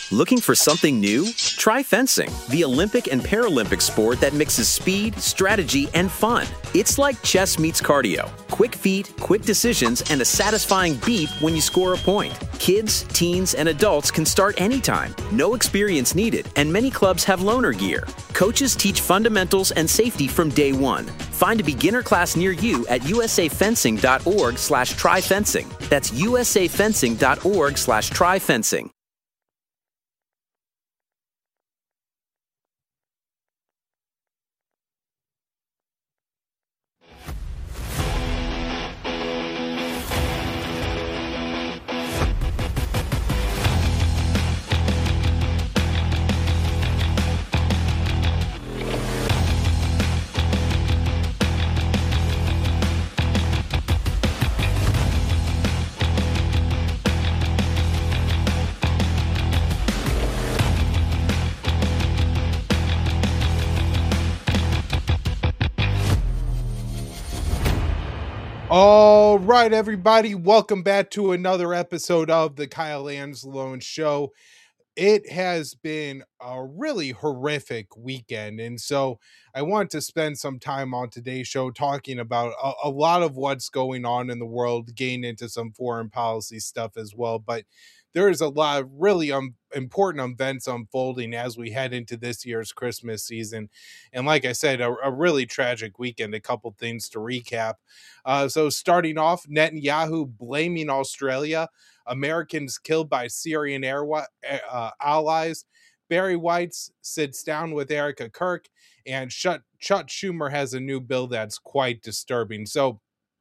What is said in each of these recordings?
Looking for something new? Try fencing, the Olympic and Paralympic sport that mixes speed, strategy, and fun. It's like chess meets cardio. Quick feet, quick decisions, and a satisfying beat when you score a point. Kids, teens, and adults can start anytime. No experience needed, and many clubs have loaner gear. Coaches teach fundamentals and safety from day one. Find a beginner class near you at usafencing.org/tryfencing. That's usafencing.org/tryfencing. All right, everybody, welcome back to another episode of the Kyle Anzalone Show. It has been a really horrific weekend, and so I want to spend some time on today's show talking about a lot of what's going on in the world, getting into some foreign policy stuff as well, but there is a lot of really important events unfolding as we head into this year's Christmas season. And like I said, a really tragic weekend, a couple things to recap. So starting off, Netanyahu blaming Australia, Americans killed by Syrian allies. Barry White sits down with Erica Kirk, and Chuck Schumer has a new bill that's quite disturbing. So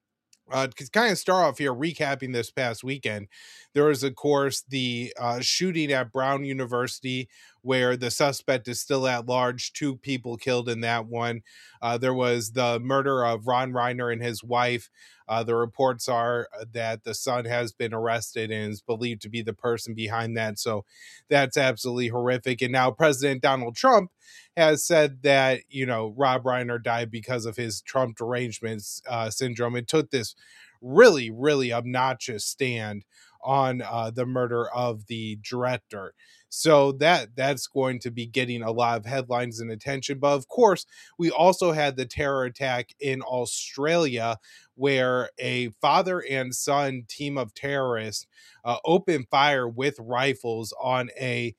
to kind of start off here, recapping this past weekend, there was, of course, the shooting at Brown University, where the suspect is still at large. 2 people killed in that one. There was the murder of Ron Reiner and his wife. The reports are that the son has been arrested and is believed to be the person behind that. So that's absolutely horrific. And now President Donald Trump has said that, Rob Reiner died because of his Trump derangement syndrome. It took this really, really obnoxious stand on the murder of the director. So that's going to be getting a lot of headlines and attention. But of course, we also had the terror attack in Australia, where a father and son team of terrorists opened fire with rifles on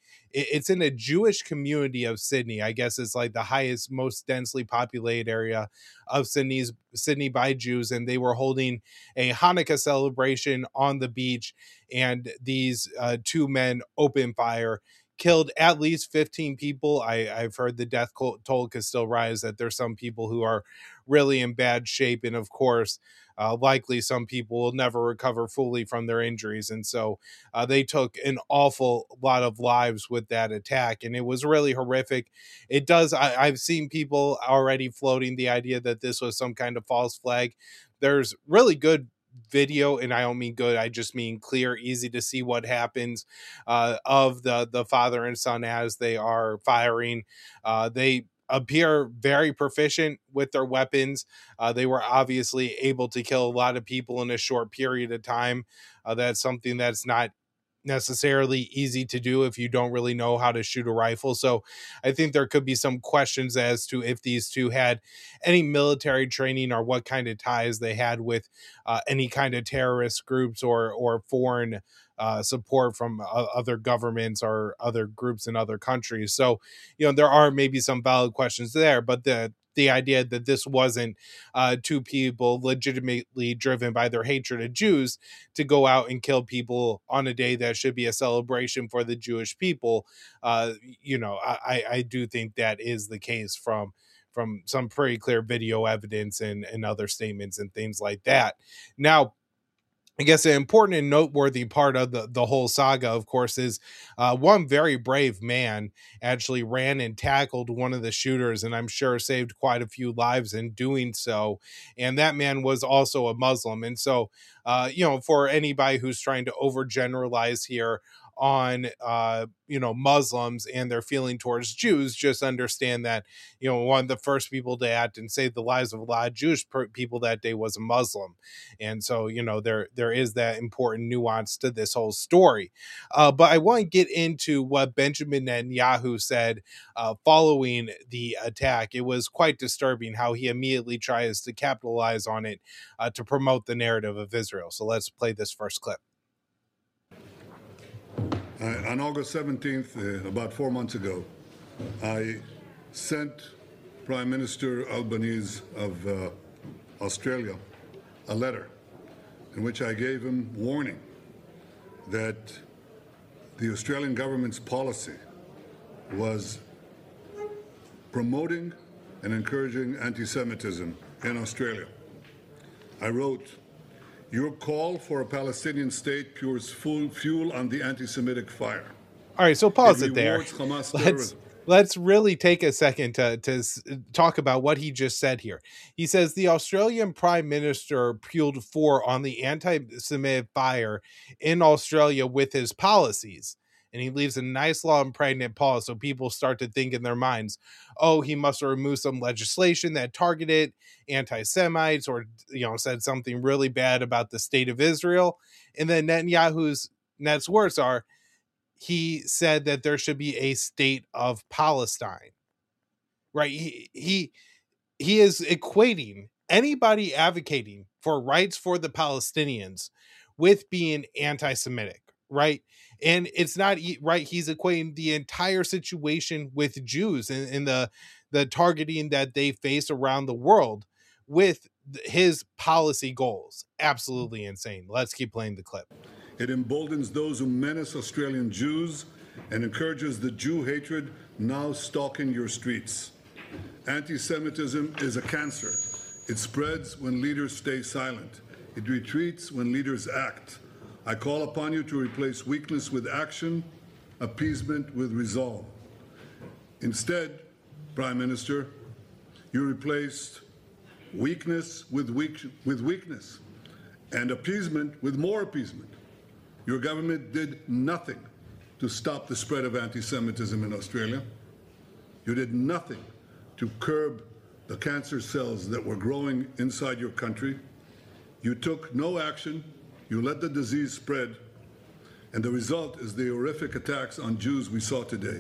it's in a Jewish community of Sydney. I guess it's like the highest, most densely populated area of Sydney by Jews. And they were holding a Hanukkah celebration on the beach. And these 2 men opened fire, killed at least 15 people. I've heard the death toll could still rise, that there's some people who are really in bad shape. And of course, likely some people will never recover fully from their injuries. And so they took an awful lot of lives with that attack. And it was really horrific. I've seen people already floating the idea that this was some kind of false flag. There's really good video, and I don't mean good, I just mean clear, easy to see what happens of the father and son as they are firing. They appear very proficient with their weapons. They were obviously able to kill a lot of people in a short period of time. That's something that's not necessarily easy to do if you don't really know how to shoot a rifle. So I think there could be some questions as to if these 2 had any military training or what kind of ties they had with any kind of terrorist groups or foreign support from other governments or other groups in other countries. So, there are maybe some valid questions there, but the idea that this wasn't 2 people legitimately driven by their hatred of Jews to go out and kill people on a day that should be a celebration for the Jewish people, I do think that is the case from some pretty clear video evidence and other statements and things like that. Now, I guess an important and noteworthy part of the whole saga, of course, is one very brave man actually ran and tackled one of the shooters, and I'm sure saved quite a few lives in doing so. And that man was also a Muslim. And so, for anybody who's trying to overgeneralize here on Muslims and their feeling towards Jews. Just understand that one of the first people to act and save the lives of a lot of Jewish people that day was a Muslim. And so there is that important nuance to this whole story. But I want to get into what Benjamin Netanyahu said following the attack. It was quite disturbing how he immediately tries to capitalize on it to promote the narrative of Israel. So let's play this first clip. On August 17th, about 4 months ago, I sent Prime Minister Albanese of Australia a letter in which I gave him warning that the Australian government's policy was promoting and encouraging anti-Semitism in Australia. I wrote, "Your call for a Palestinian state pours fuel on the anti-Semitic fire." All right, so pause it there. Let's really take a second to talk about what he just said here. He says the Australian Prime Minister fueled on the anti-Semitic fire in Australia with his policies. And he leaves a nice long pregnant pause so people start to think in their minds, oh, he must have removed some legislation that targeted anti-Semites or said something really bad about the state of Israel. And then Netanyahu's next words are, he said that there should be a state of Palestine, right? He is equating anybody advocating for rights for the Palestinians with being anti-Semitic, right? And it's not right. He's equating the entire situation with Jews and the targeting that they face around the world with his policy goals. Absolutely insane. Let's keep playing the clip. It emboldens those who menace Australian Jews and encourages the Jew hatred now stalking your streets. Anti-Semitism is a cancer. It spreads when leaders stay silent. It retreats when leaders act. I call upon you to replace weakness with action, appeasement with resolve. Instead, Prime Minister, you replaced weakness with weakness and appeasement with more appeasement. Your government did nothing to stop the spread of anti-Semitism in Australia. You did nothing to curb the cancer cells that were growing inside your country. You took no action. You let the disease spread. And the result is the horrific attacks on Jews we saw today.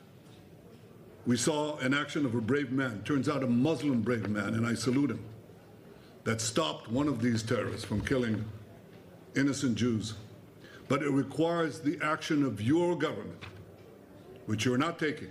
We saw an action of a brave man, turns out a Muslim brave man, and I salute him, that stopped one of these terrorists from killing innocent Jews. But it requires the action of your government, which you're not taking.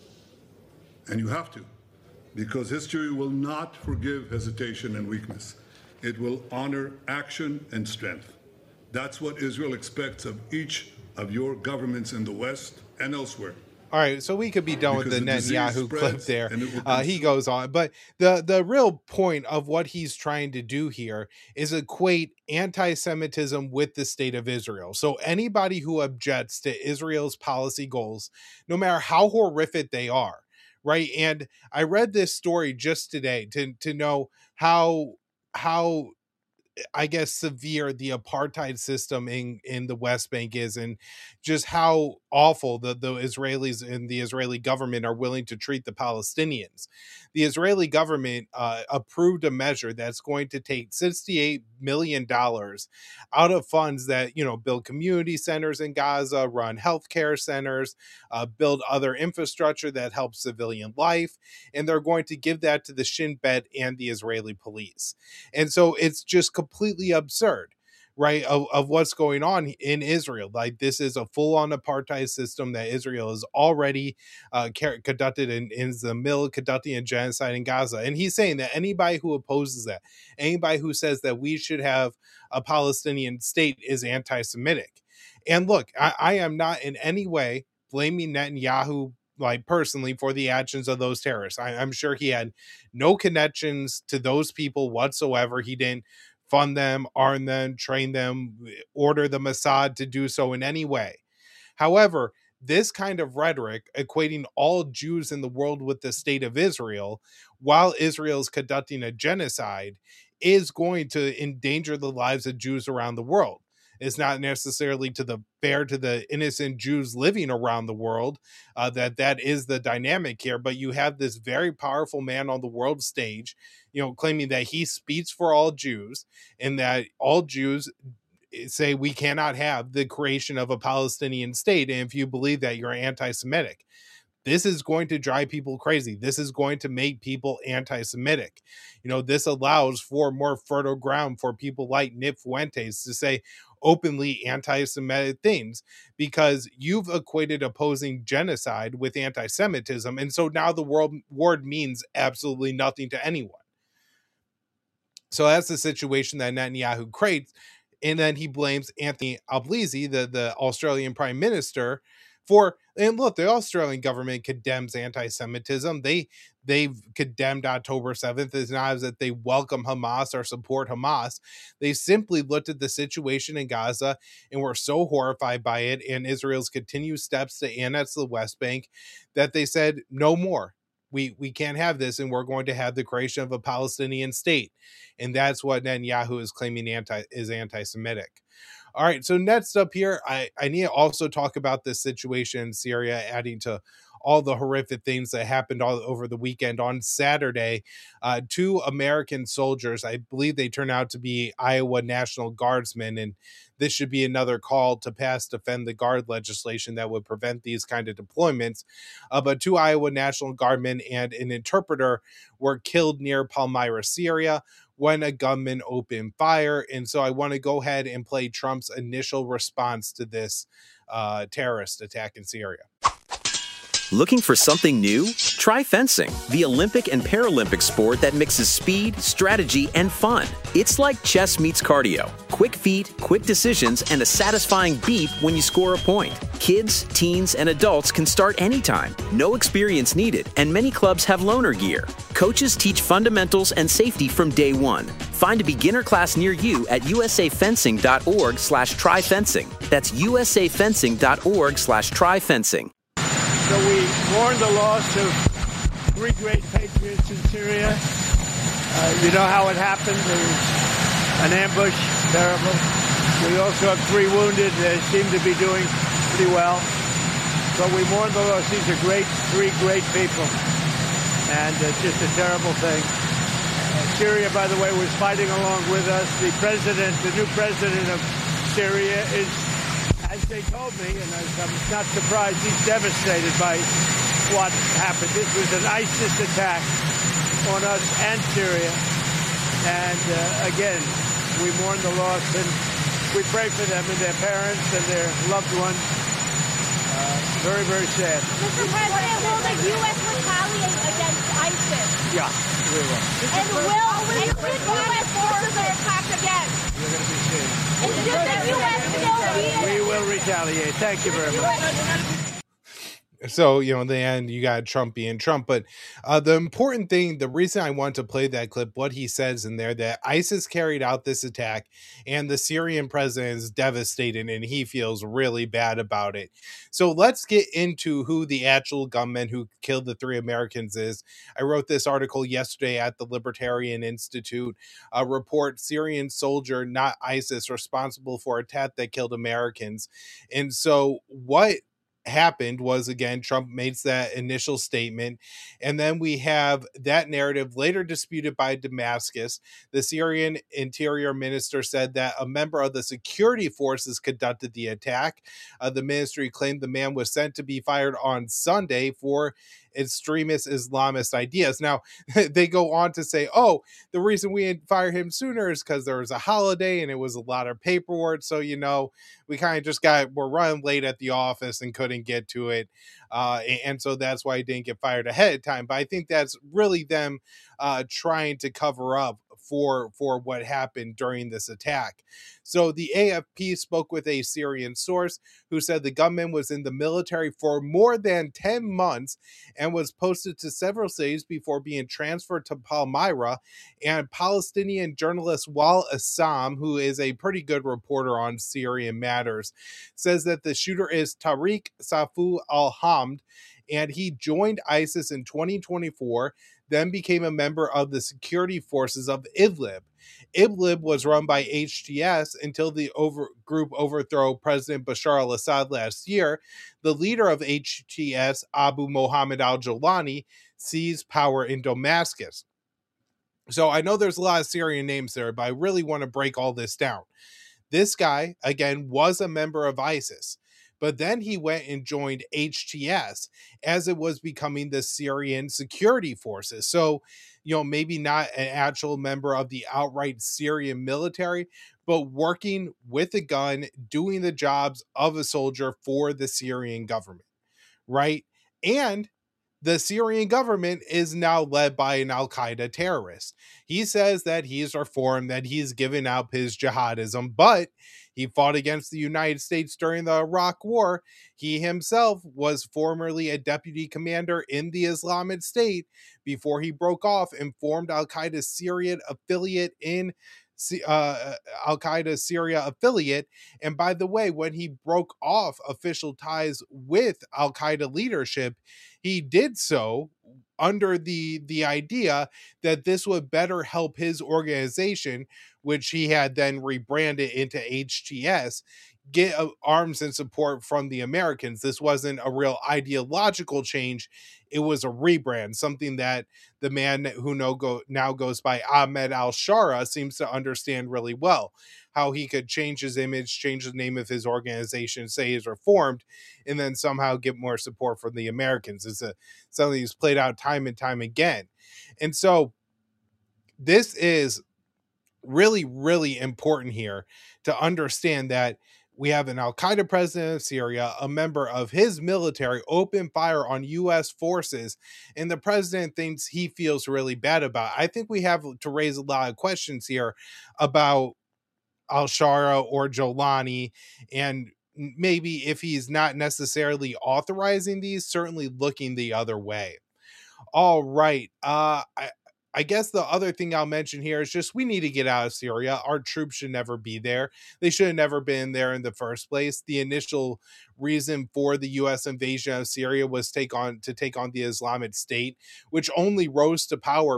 And you have to, because history will not forgive hesitation and weakness. It will honor action and strength. That's what Israel expects of each of your governments in the West and elsewhere. All right, so we could be done with the Netanyahu clip there. He goes on, but the real point of what he's trying to do here is equate anti-Semitism with the state of Israel. So anybody who objects to Israel's policy goals, no matter how horrific they are, right? And I read this story just today to know how I guess severe the apartheid system in the West Bank is, and just how awful the Israelis and the Israeli government are willing to treat the Palestinians. The Israeli government approved a measure that's going to take $68 million out of funds that, build community centers in Gaza, run healthcare centers, build other infrastructure that helps civilian life. And they're going to give that to the Shin Bet and the Israeli police. And so it's just completely absurd, right, of what's going on in Israel. Like, this is a full-on apartheid system that Israel has already conducted and is the middle conducting a genocide in Gaza. And he's saying that anybody who opposes that, anybody who says that we should have a Palestinian state is anti-Semitic. And look, I am not in any way blaming Netanyahu, like, personally, for the actions of those terrorists. I'm sure he had no connections to those people whatsoever. He didn't fund them, arm them, train them, order the Mossad to do so in any way. However, this kind of rhetoric, equating all Jews in the world with the state of Israel, while Israel is conducting a genocide, is going to endanger the lives of Jews around the world. It's not necessarily fair to the innocent Jews living around the world. That is the dynamic here. But you have this very powerful man on the world stage, claiming that he speaks for all Jews and that all Jews say we cannot have the creation of a Palestinian state. And if you believe that, you're anti-Semitic. This is going to drive people crazy. This is going to make people anti-Semitic. This allows for more fertile ground for people like Nick Fuentes to say openly anti-Semitic things, because you've equated opposing genocide with anti-Semitism. And so now the word means absolutely nothing to anyone. So that's the situation that Netanyahu creates. And then he blames Anthony Albanese, the Australian prime minister, and look, the Australian government condemns anti-Semitism. They've condemned October 7th. It's not as if they welcome Hamas or support Hamas. They simply looked at the situation in Gaza and were so horrified by it and Israel's continued steps to annex the West Bank that they said, no more. We can't have this, and we're going to have the creation of a Palestinian state. And that's what Netanyahu is claiming is anti-Semitic. All right, so next up here, I need to also talk about this situation in Syria, adding to all the horrific things that happened all over the weekend. On Saturday, 2 American soldiers, I believe they turned out to be Iowa National Guardsmen, and this should be another call to pass Defend the Guard legislation that would prevent these kind of deployments. But 2 Iowa National Guardmen and an interpreter were killed near Palmyra, Syria, when a gunman opened fire. And so I want to go ahead and play Trump's initial response to this terrorist attack in Syria. Looking for something new? Try fencing, the Olympic and Paralympic sport that mixes speed, strategy, and fun. It's like chess meets cardio. Quick feet, quick decisions, and a satisfying beep when you score a point. Kids, teens, and adults can start anytime. No experience needed, and many clubs have loaner gear. Coaches teach fundamentals and safety from day one. Find a beginner class near you at usafencing.org/tryfencing. That's usafencing.org/tryfencing. So we mourn the loss of 3 great patriots in Syria. You know how it happened. There was an ambush, terrible. We also have 3 wounded. They seem to be doing pretty well. So we mourn the loss. These are 3 great people. And it's just a terrible thing. Syria, by the way, was fighting along with us. The new president of Syria is, as they told me, and I'm not surprised, he's devastated by what happened. This was an ISIS attack on us and Syria. And again, we mourn the loss and we pray for them and their parents and their loved ones. Very, very sad. Mr. President, will the U.S. retaliate against ISIS? Yeah, we will. And should U.S. forces attack again? You're going to be seeing. And should the U.S. still be We will retaliate. Thank you very much. So, in the end, you got Trump being Trump. But the important thing, the reason I want to play that clip, what he says in there, that ISIS carried out this attack and the Syrian president is devastated and he feels really bad about it. So let's get into who the actual gunman who killed the 3 Americans is. I wrote this article yesterday at the Libertarian Institute. Report Syrian soldier, not ISIS, responsible for attack that killed Americans. And so what happened was, again, Trump makes that initial statement, and then we have that narrative later disputed by Damascus. The Syrian interior minister said that a member of the security forces conducted the attack. The ministry claimed the man was sent to be fired on Sunday for extremist Islamist ideas. Now, they go on to say, the reason we didn't fire him sooner is because there was a holiday and it was a lot of paperwork. So, we kind of just we're running late at the office and couldn't get to it. And so that's why he didn't get fired ahead of time. But I think that's really them trying to cover up for what happened during this attack. So the AFP spoke with a Syrian source who said the gunman was in the military for more than 10 months and was posted to several cities before being transferred to Palmyra. And Palestinian journalist Wal Assam, who is a pretty good reporter on Syrian matters, says that the shooter is Tariq Safu al-Hamd, and he joined ISIS in 2024. then became a member of the security forces of Idlib. Idlib was run by HTS until the group overthrew President Bashar al-Assad last year. The leader of HTS, Abu Mohammed al-Jolani, seized power in Damascus. So I know there's a lot of Syrian names there, but I really want to break all this down. This guy, again, was a member of ISIS, but then he went and joined HTS as it was becoming the Syrian security forces. So, maybe not an actual member of the outright Syrian military, but working with a gun, doing the jobs of a soldier for the Syrian government, right? And the Syrian government is now led by an al-Qaeda terrorist. He says that he's reformed, that he's given up his jihadism, but he fought against the United States during the Iraq War. He himself was formerly a deputy commander in the Islamic State before he broke off and formed al-Qaeda's Syrian affiliate in Al-Qaeda Syria affiliate. And by the way, when he broke off official ties with Al-Qaeda leadership, he did so under the idea that this would better help his organization, which he had then rebranded into HTS, get arms and support from the Americans. This wasn't a real ideological change. It was a rebrand, something that the man who now goes by Ahmed al-Shara seems to understand really well, how he could change his image, change the name of his organization, say he's reformed, and then somehow get more support from the Americans. It's something he's played out time and time again. And so this is really, really important here to understand that we have an al-Qaeda president of Syria, a member of his military, open fire on U.S. forces, and the president thinks he feels really bad about it. I think we have to raise a lot of questions here about al-Shara or Jolani, and maybe if he's not necessarily authorizing these, certainly looking the other way. All right. I guess the other thing I'll mention here is just we need to get out of Syria. Our troops should never be there. They should have never been there in the first place. The initial reason for the U.S. invasion of Syria was to take on the Islamic State, which only rose to power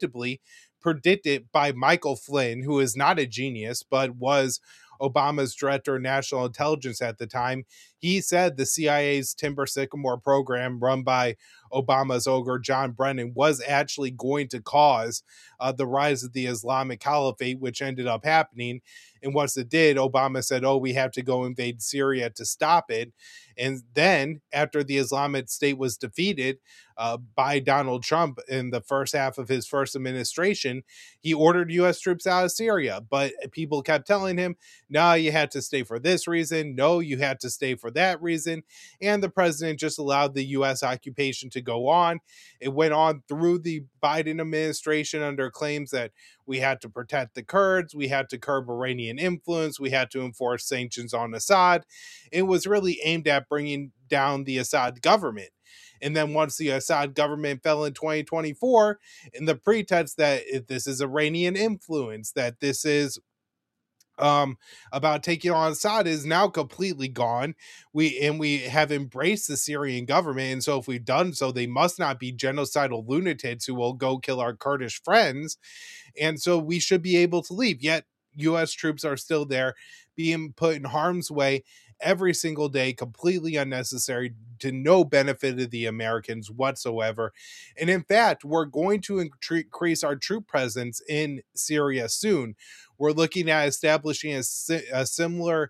predicted by Michael Flynn, who is not a genius, but was Obama's director of national intelligence at the time. He said the CIA's Timber Sycamore program, run by Obama's ogre John Brennan, was actually going to cause the rise of the Islamic Caliphate, which ended up happening. And once it did, Obama said, we have to go invade Syria to stop it. And then after the Islamic State was defeated by Donald Trump in the first half of his first administration, he ordered U.S. troops out of Syria. But people kept telling him, no, you had to stay for this reason. No, you had to stay for that reason. And the president just allowed the U.S. occupation to go on. It went on through the Biden administration under claims that we had to protect the Kurds, we had to curb Iranian influence, we had to enforce sanctions on Assad. It was really aimed at bringing down the Assad government. And then once the Assad government fell in 2024, in the pretext that this is Iranian influence, that this is about taking on Assad, is now completely gone. We have embraced the Syrian government, and so if we've done so, they must not be genocidal lunatics who will go kill our Kurdish friends, and so we should be able to leave. Yet U.S. troops are still there, being put in harm's way every single day, completely unnecessary, to no benefit of the Americans whatsoever. And in fact, we're going to increase our troop presence in Syria soon. We're looking at establishing a similar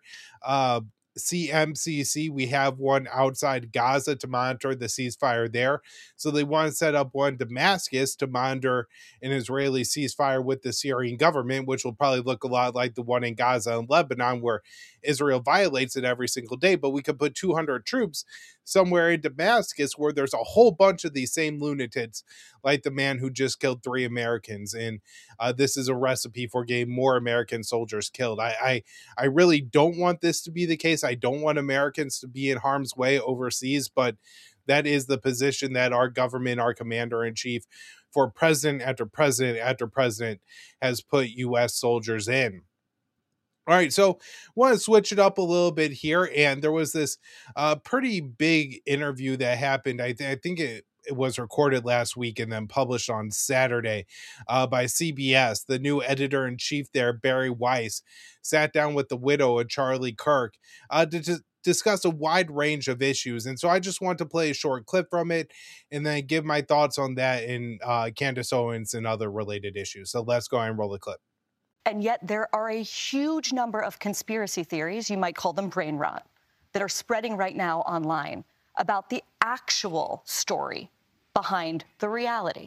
CMCC. We have one outside Gaza to monitor the ceasefire there. So they want to set up one in Damascus to monitor an Israeli ceasefire with the Syrian government, which will probably look a lot like the one in Gaza and Lebanon, where Israel violates it every single day. But we could put 200 troops somewhere in Damascus where there's a whole bunch of these same lunatics, like the man who just killed 3 Americans. And this is a recipe for getting more American soldiers killed. I really don't want this to be the case. I don't want Americans to be in harm's way overseas, but that is the position that our government, our commander-in-chief, for president after president after president, has put U.S. soldiers in. All right, so I want to switch it up a little bit here, and there was this pretty big interview that happened. I think it it was recorded last week and then published on Saturday by CBS. The new editor-in-chief there, Barry Weiss, sat down with the widow of Charlie Kirk to discuss a wide range of issues. And so I just want to play a short clip from it and then give my thoughts on that in Candace Owens and other related issues. So let's go ahead and roll the clip. And yet there are a huge number of conspiracy theories, you might call them brain rot, that are spreading right now online about the actual story behind the reality.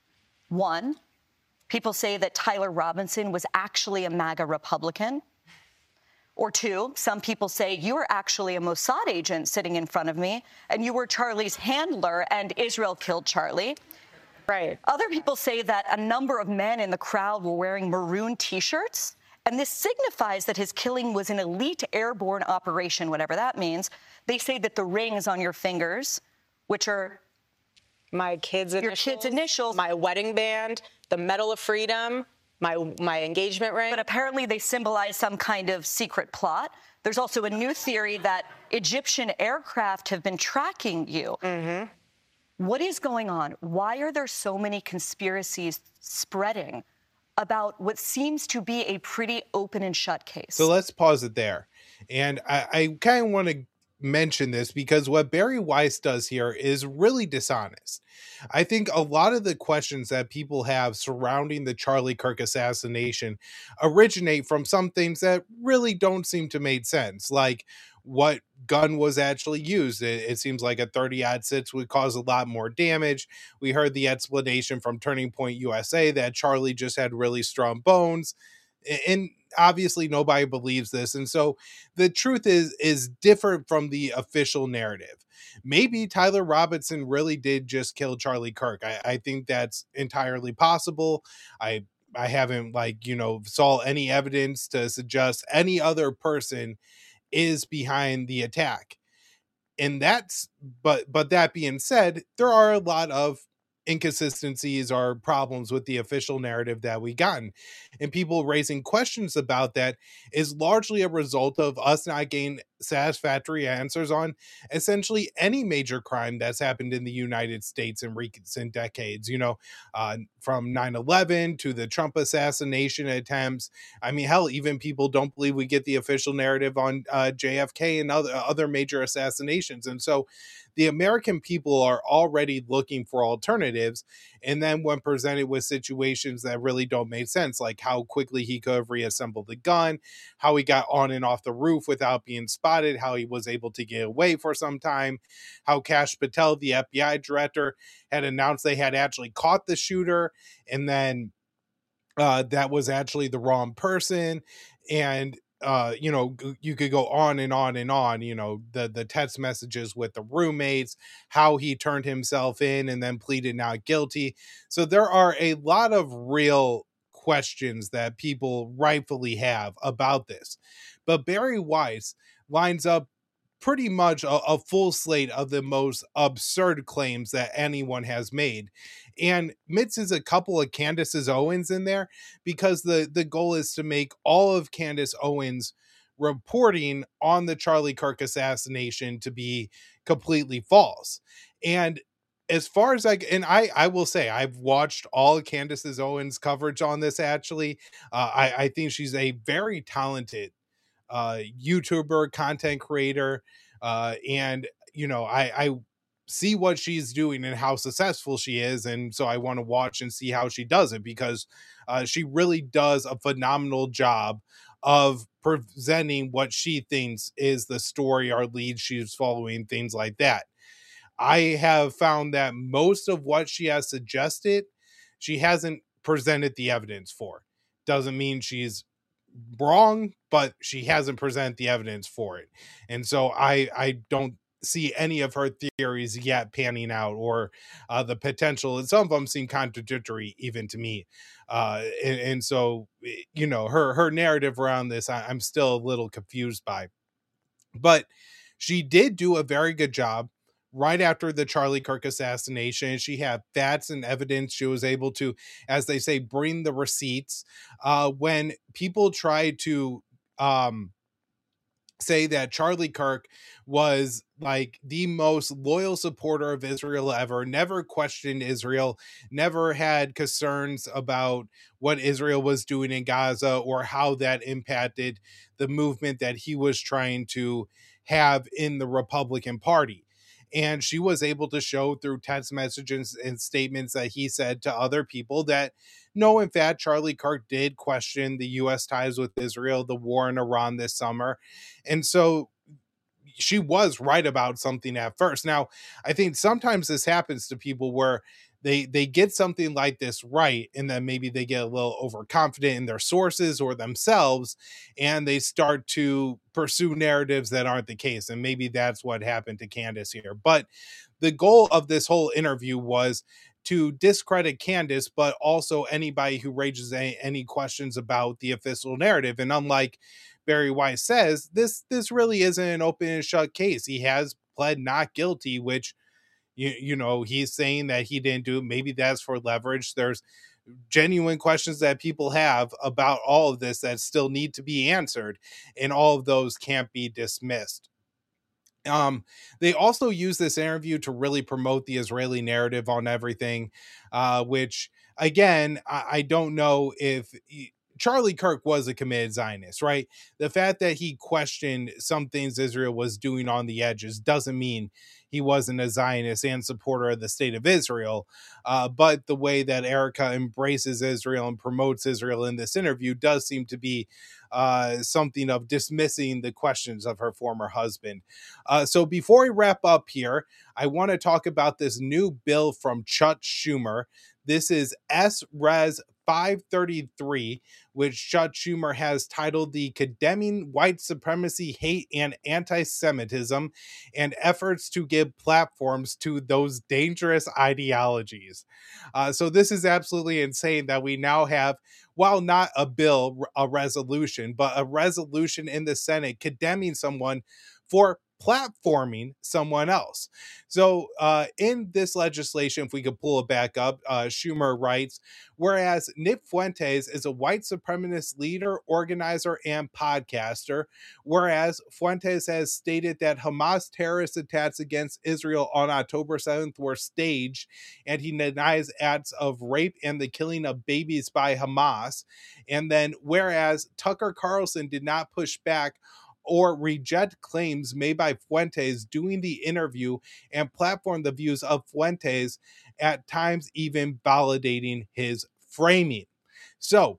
One, people say that Tyler Robinson was actually a MAGA Republican. Or two, some people say you were actually a Mossad agent sitting in front of me, and you were Charlie's handler, and Israel killed Charlie. Right. Other people say that a number of men in the crowd were wearing maroon T-shirts, and this signifies that his killing was an elite airborne operation, whatever that means. They say that the rings on your fingers, which are my kids' initials, your kids' initials, my wedding band, the Medal of Freedom, my engagement ring. But apparently they symbolize some kind of secret plot. There's also a new theory that Egyptian aircraft have been tracking you. Mm-hmm. What is going on? Why are there so many conspiracies spreading about what seems to be a pretty open and shut case? So let's pause it there. And I kind of want to mention this because what Barry Weiss does here is really dishonest. I think a lot of the questions that people have surrounding the Charlie Kirk assassination originate from some things that really don't seem to make sense, like what gun was actually used. It seems like a 30-06 would cause a lot more damage. We heard the explanation from Turning Point USA that Charlie just had really strong bones, and obviously nobody believes this. And so the truth is different from the official narrative. Maybe Tyler Robinson really did just kill Charlie Kirk. I think that's entirely possible. I haven't saw any evidence to suggest any other person is behind the attack. And but that being said, there are a lot of inconsistencies or problems with the official narrative that we gotten, and people raising questions about that is largely a result of us not getting satisfactory answers on essentially any major crime that's happened in the United States in recent decades, from 9/11 to the Trump assassination attempts. I mean, hell, even people don't believe we get the official narrative on JFK and other major assassinations. And so the American people are already looking for alternatives. And then when presented with situations that really don't make sense, like how quickly he could have reassembled the gun, how he got on and off the roof without being spotted, how he was able to get away for some time, how Kash Patel, the FBI director, had announced they had actually caught the shooter, and then that was actually the wrong person. And you could go on and on and on, the text messages with the roommates, how he turned himself in and then pleaded not guilty. So there are a lot of real questions that people rightfully have about this. But Barry Weiss lines up pretty much a full slate of the most absurd claims that anyone has made, and mixes a couple of Candace Owens in there because the goal is to make all of Candace Owens' reporting on the Charlie Kirk assassination to be completely false. And as far as I will say, I've watched all of Candace Owens' coverage on this. Actually, I think she's a very talented YouTuber, content creator, and I see what she's doing and how successful she is, and so I want to watch and see how she does it, because she really does a phenomenal job of presenting what she thinks is the story or lead she's following, things like that. I have found that most of what she has suggested, she hasn't presented the evidence for. Doesn't mean she's wrong, but she hasn't presented the evidence for it. And so I don't see any of her theories yet panning out, or the potential, and some of them seem contradictory even to me. And so, her narrative around this, I'm still a little confused by. But she did do a very good job right after the Charlie Kirk assassination. She had facts and evidence. She was able to, as they say, bring the receipts. When people tried to say that Charlie Kirk was like the most loyal supporter of Israel ever, never questioned Israel, never had concerns about what Israel was doing in Gaza or how that impacted the movement that he was trying to have in the Republican Party. And she was able to show through text messages and statements that he said to other people that no, in fact, Charlie Kirk did question the U.S. ties with Israel, the war in Iran this summer. And so she was right about something at first. Now, I think sometimes this happens to people where they get something like this right, and then maybe they get a little overconfident in their sources or themselves, and they start to pursue narratives that aren't the case. And maybe that's what happened to Candace here. But the goal of this whole interview was to discredit Candace, but also anybody who raises any questions about the official narrative. And unlike Barry Weiss says, this really isn't an open and shut case. He has pled not guilty, which you know, he's saying that he didn't do it. Maybe that's for leverage. There's genuine questions that people have about all of this that still need to be answered, and all of those can't be dismissed. They also use this interview to really promote the Israeli narrative on everything, which again, I don't know if Charlie Kirk was a committed Zionist, right? The fact that he questioned some things Israel was doing on the edges doesn't mean he wasn't a Zionist and supporter of the state of Israel. But the way that Erica embraces Israel and promotes Israel in this interview does seem to be something of dismissing the questions of her former husband. So before we wrap up here, I want to talk about this new bill from Chuck Schumer. This is S-Res 533, which Chuck Schumer has titled the Condemning White Supremacy, Hate, and Anti-Semitism and Efforts to Give Platforms to Those Dangerous Ideologies. So this is absolutely insane that we now have, while not a bill, a resolution, but a resolution in the Senate condemning someone for platforming someone else. So in this legislation, if we could pull it back up, Schumer writes, whereas Nick Fuentes is a white supremacist leader, organizer, and podcaster, whereas Fuentes has stated that Hamas terrorist attacks against Israel on October 7th were staged, and he denies acts of rape and the killing of babies by Hamas. And then whereas Tucker Carlson did not push back or reject claims made by Fuentes during the interview and platform the views of Fuentes, at times even validating his framing. So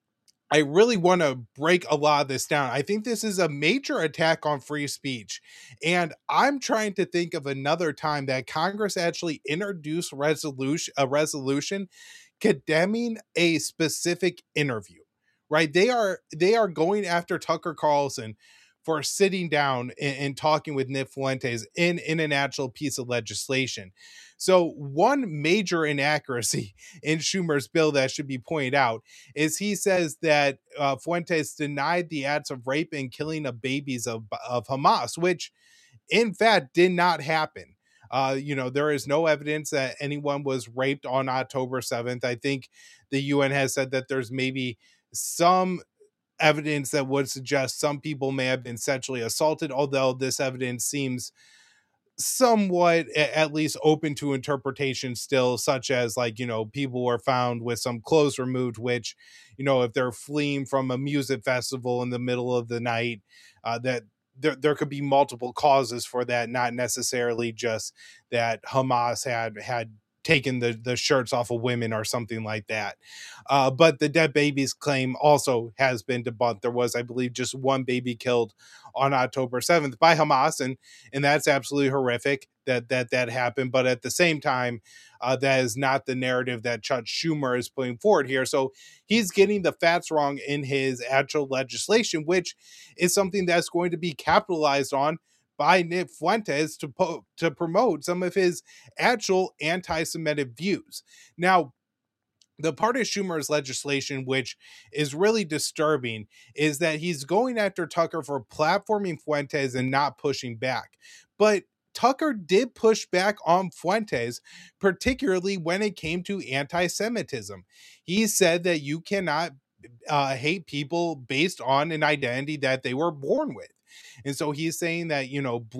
I really want to break a lot of this down. I think this is a major attack on free speech. And I'm trying to think of another time that Congress actually introduced a resolution condemning a specific interview, right? They are going after Tucker Carlson for sitting down and talking with Nick Fuentes in an actual piece of legislation. So one major inaccuracy in Schumer's bill that should be pointed out is he says that Fuentes denied the acts of rape and killing of babies of Hamas, which in fact did not happen. There is no evidence that anyone was raped on October 7th. I think the UN has said that there's maybe some evidence that would suggest some people may have been sexually assaulted, although this evidence seems somewhat at least open to interpretation still, such as people were found with some clothes removed, which if they're fleeing from a music festival in the middle of the night, that there could be multiple causes for that, not necessarily just that Hamas had taken the shirts off of women or something like that. But the dead babies claim also has been debunked. There was, I believe, just one baby killed on October 7th by Hamas, and that's absolutely horrific that happened. But at the same time, that is not the narrative that Chuck Schumer is putting forward here. So he's getting the facts wrong in his actual legislation, which is something that's going to be capitalized on by Nick Fuentes to promote some of his actual anti-Semitic views. Now, the part of Schumer's legislation, which is really disturbing, is that he's going after Tucker for platforming Fuentes and not pushing back. But Tucker did push back on Fuentes, particularly when it came to anti-Semitism. He said that you cannot hate people based on an identity that they were born with. And so he's saying that,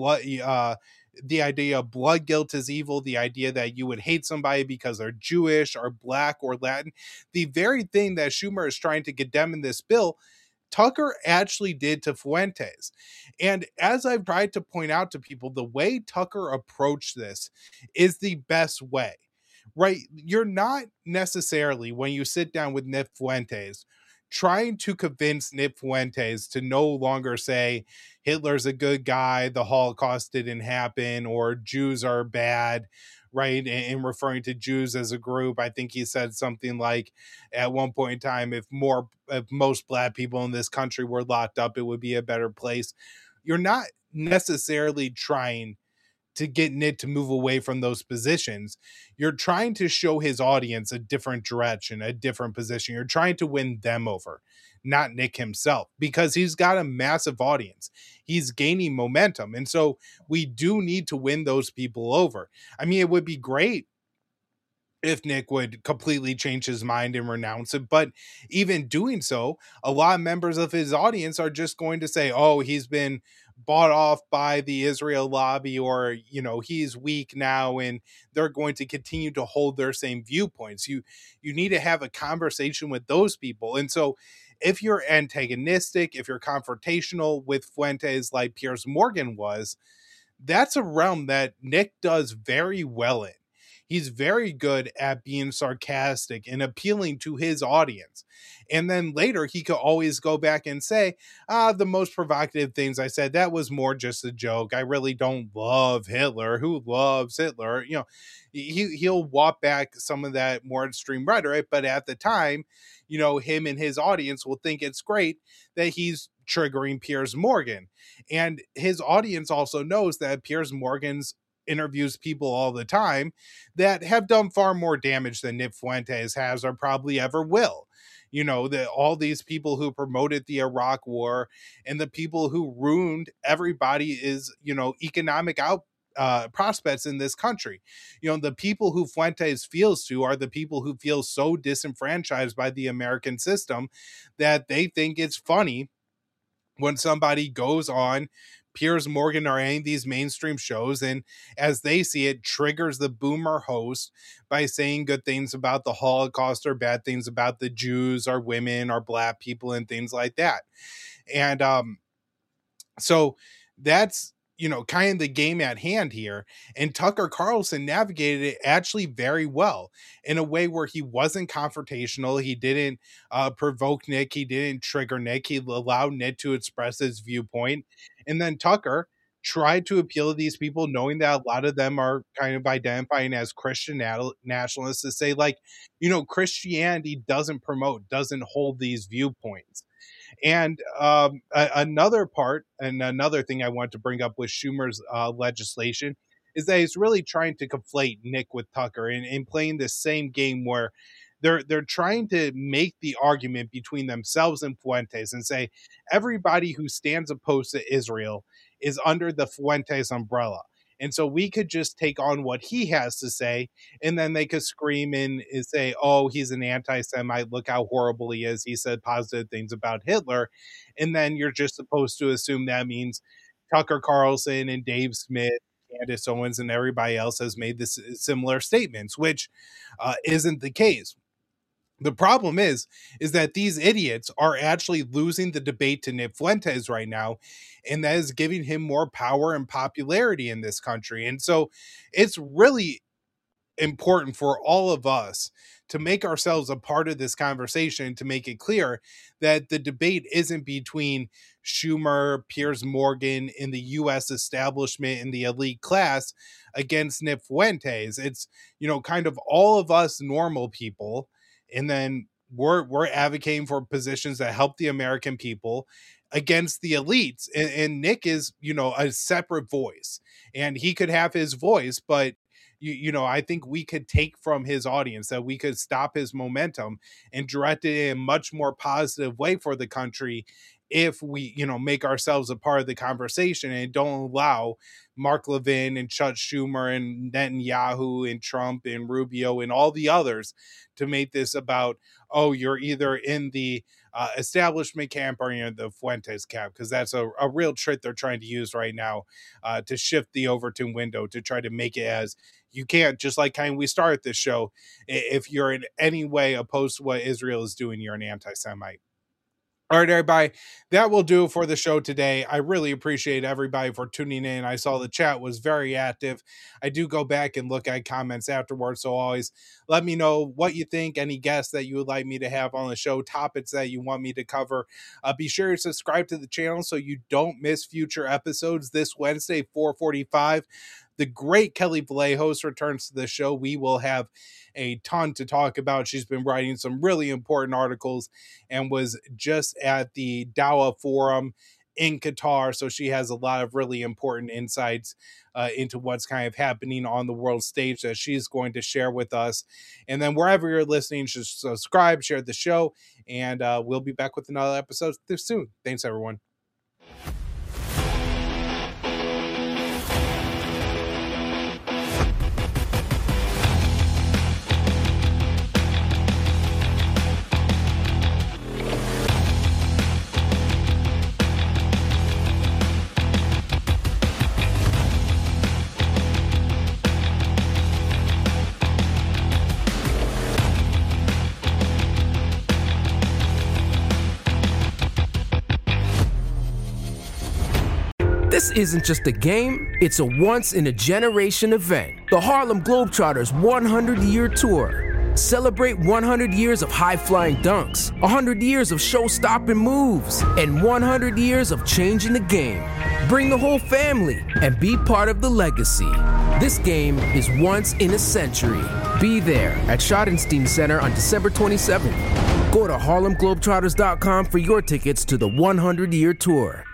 the idea of blood guilt is evil, the idea that you would hate somebody because they're Jewish or black or Latin, the very thing that Schumer is trying to condemn in this bill, Tucker actually did to Fuentes. And as I've tried to point out to people, the way Tucker approached this is the best way, right? You're not necessarily, when you sit down with Nick Fuentes, trying to convince Nick Fuentes to no longer say Hitler's a good guy, the Holocaust didn't happen, or Jews are bad, right? And referring to Jews as a group. I think he said something like at one point in time, if most black people in this country were locked up, it would be a better place. You're not necessarily trying to get Nick to move away from those positions. You're trying to show his audience a different direction, a different position. You're trying to win them over, not Nick himself, because he's got a massive audience. He's gaining momentum. And so we do need to win those people over. I mean, it would be great if Nick would completely change his mind and renounce it. But even doing so, a lot of members of his audience are just going to say, oh, he's been bought off by the Israel lobby, or, he's weak now, and they're going to continue to hold their same viewpoints. You need to have a conversation with those people. And so if you're antagonistic, if you're confrontational with Fuentes like Piers Morgan was, that's a realm that Nick does very well in. He's very good at being sarcastic and appealing to his audience. And then later he could always go back and say, the most provocative things I said, that was more just a joke. I really don't love Hitler. Who loves Hitler? He'll walk back some of that more extreme rhetoric, but at the time, him and his audience will think it's great that he's triggering Piers Morgan. And his audience also knows that Piers Morgan's interviews people all the time that have done far more damage than Nick Fuentes has or probably ever will. All these people who promoted the Iraq War and the people who ruined everybody is, economic prospects in this country. The people who Fuentes feels to are the people who feel so disenfranchised by the American system that they think it's funny when somebody goes on Piers Morgan or any of these mainstream shows, and as they see it, triggers the boomer host by saying good things about the Holocaust or bad things about the Jews or women or black people and things like that. And so that's kind of the game at hand here. And Tucker Carlson navigated it actually very well in a way where he wasn't confrontational. He didn't provoke Nick. He didn't trigger Nick. He allowed Nick to express his viewpoint. And then Tucker tried to appeal to these people, knowing that a lot of them are kind of identifying as Christian nationalists, to say, like, Christianity doesn't hold these viewpoints. And another part, and another thing I want to bring up with Schumer's legislation, is that he's really trying to conflate Nick with Tucker and playing the same game where they're trying to make the argument between themselves and Fuentes and say everybody who stands opposed to Israel is under the Fuentes umbrella. And so we could just take on what he has to say, and then they could scream and say, oh, he's an anti-Semite. Look how horrible he is. He said positive things about Hitler. And then you're just supposed to assume that means Tucker Carlson and Dave Smith, Candace Owens, and everybody else has made this similar statements, which isn't the case. The problem is that these idiots are actually losing the debate to Nick Fuentes right now, and that is giving him more power and popularity in this country. And so it's really important for all of us to make ourselves a part of this conversation, to make it clear that the debate isn't between Schumer, Piers Morgan, and the U.S. establishment and the elite class against Nick Fuentes. It's, kind of all of us normal people. And then we're advocating for positions that help the American people against the elites. And Nick is, a separate voice, and he could have his voice, but I think we could take from his audience that we could stop his momentum and direct it in a much more positive way for the country if we, make ourselves a part of the conversation and don't allow Mark Levin and Chuck Schumer and Netanyahu and Trump and Rubio and all the others to make this about, oh, you're either in the establishment camp or the Fuentes camp, because that's a real trick they're trying to use right now to shift the Overton window to try to make it as you can't, just like kind of we started this show, if you're in any way opposed to what Israel is doing, you're an anti-Semite. All right, everybody, that will do for the show today. I really appreciate everybody for tuning in. I saw the chat was very active. I do go back and look at comments afterwards, so always let me know what you think, any guests that you would like me to have on the show, topics that you want me to cover. Be sure to subscribe to the channel so you don't miss future episodes. This Wednesday, 4:45, the great Kelly Vallejos returns to the show. We will have a ton to talk about. She's been writing some really important articles and was just at the Dawa Forum in Qatar. So she has a lot of really important insights into what's kind of happening on the world stage that she's going to share with us. And then wherever you're listening, just subscribe, share the show, and we'll be back with another episode soon. Thanks, everyone. This isn't just a game, it's a once-in-a-generation event. The Harlem Globetrotters 100-year tour. Celebrate 100 years of high-flying dunks, 100 years of show-stopping moves, and 100 years of changing the game. Bring the whole family and be part of the legacy. This game is once in a century. Be there at Schottenstein Center on December 27th. Go to HarlemGlobetrotters.com for your tickets to the 100-year tour.